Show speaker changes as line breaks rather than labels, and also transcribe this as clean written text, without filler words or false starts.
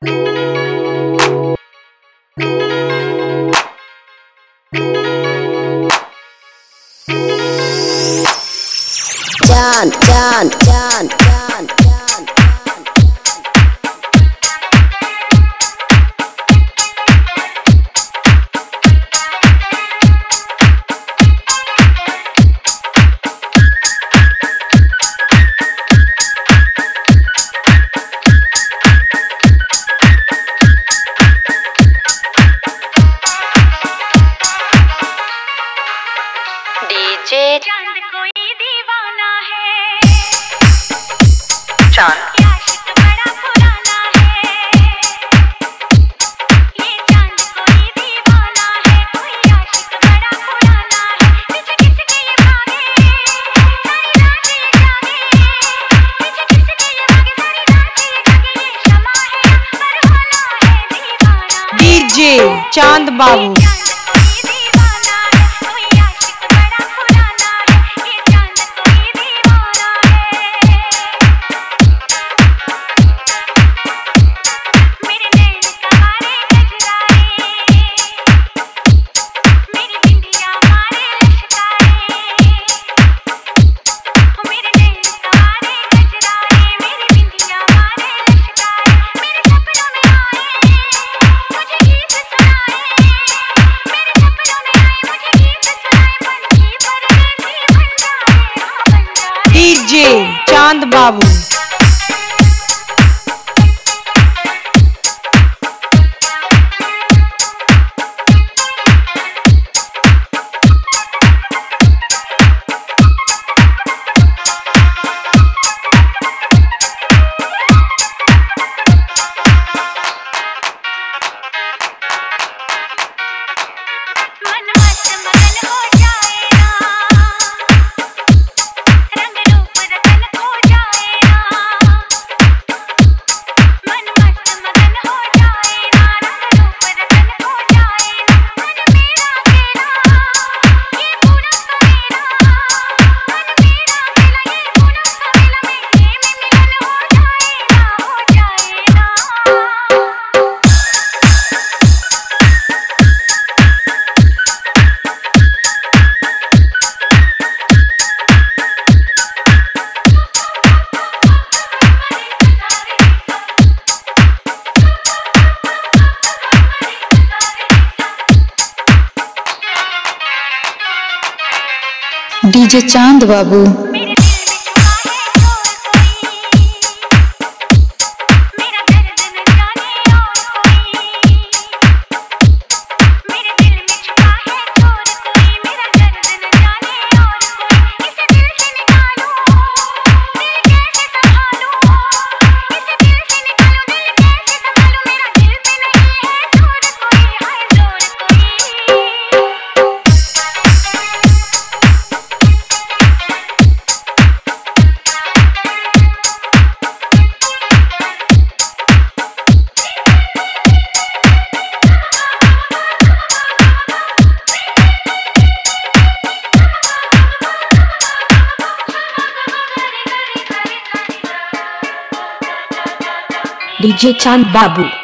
John, John, John, John, John.
DJ
Chand कोई दीवाना है,
चांद
ये आशिक बड़ा पुराना है। ये चांद कोई दीवाना है, कोई आशिक बड़ा पुराना है। पीछे किसके ये भागे, सारी रात ये जागे। पीछे किसके ये भागे, सारी रात ये जागे। ये शमा है परवाना है दीवाना।
डीजे चांद बाबू। डीजे चांद बाबू।
डीजे चांद बाबू।
डीजे चांद बाबू।